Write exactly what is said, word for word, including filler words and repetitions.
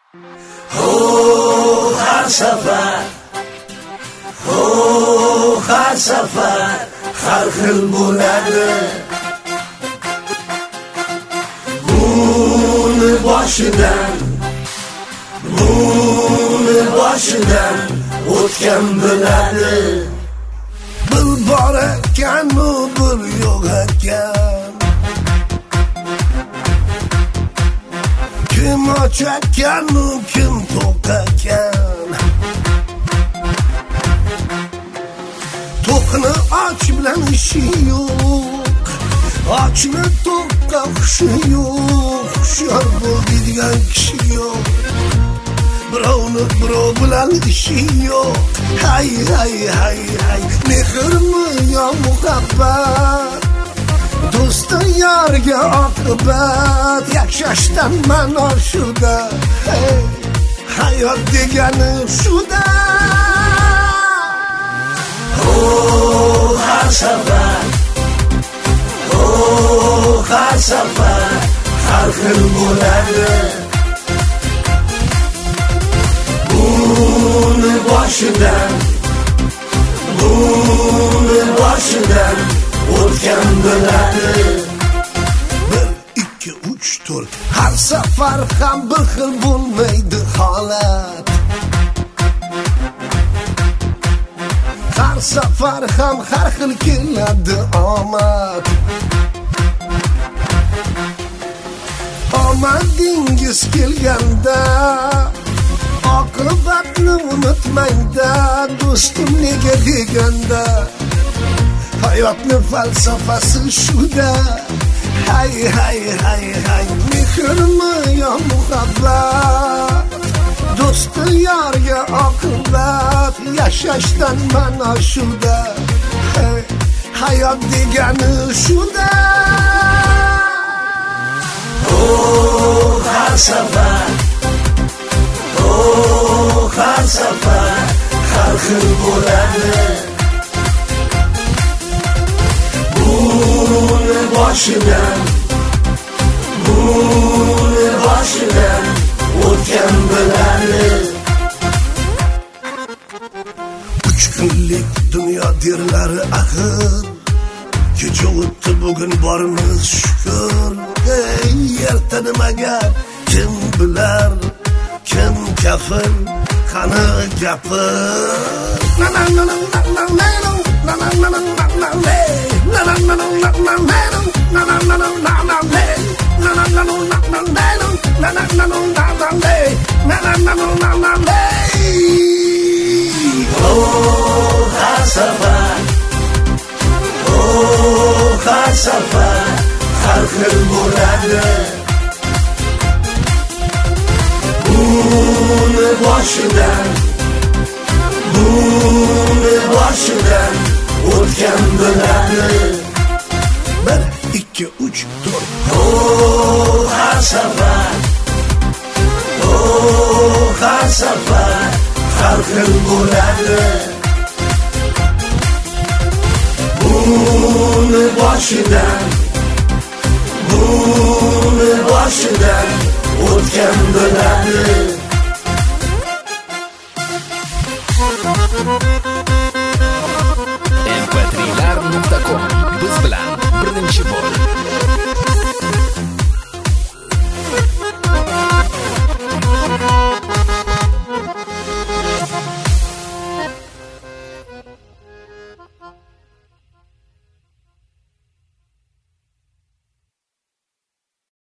Oh har safar, oh har safar har xil bo'ladi. Buni boshidan, buni boshidan o'tgan biladi. Bir bor ekan, bir yo'q ekan. Kim och ekan, kim to'q ekan. To'qni och bilan ishi yo'q, ochni to'qqa hushi yo'q. Hushyor bo'ladigan kishi yo'q, birovni birov bilan ishi yo'q. Hay hay hay hay, mehrmi yo muhabbat, do'stim yorga oqibat. Yashashdan ma'no shuda, hey, hayot degani shuda. Oh har safar, oh har safar har xil bo'ladi. Buni boshidan, buni boshidan o'tgan biladi. Bir, ikki, uch, to'rt. Har safar ham bir xil bo'lmaydi holat. Har safar ham har xil keladi omad. Omadingiz kelganda oqibatni unutmangda, do'stim nega deganda. Hayotni falsafasi shuda. Hay hay hay hay, mehrmi yo muhabbat, do'sti yorga oqibat. Yashashdan ma'no shuda, hey, hayot degani shuda. Oh har safar, oh har safar har xil bo'ladi. Buni boshidan, buni boshidan o'tgan biladi. Uch kunlik dunyo derlari axir, kecha o'tdi bugun borimiz shukr. Ey erta nimaga kim bilar, kim kafil, qani gapir. Na na na na na na na na na na na na na. Na na na na na na na na na na na na na. Na na na na na na na na na na na na. Na na na na na na. Oh har safar, oh har safar har xil bo'ladi. Buni boshidan, buni boshidan o'tgan biladi. Bir, ikki, uch, to'rt. Oh har safar, oh har safar har xil bo'ladi. Buni boshidan, buni boshidan o'tgan biladi.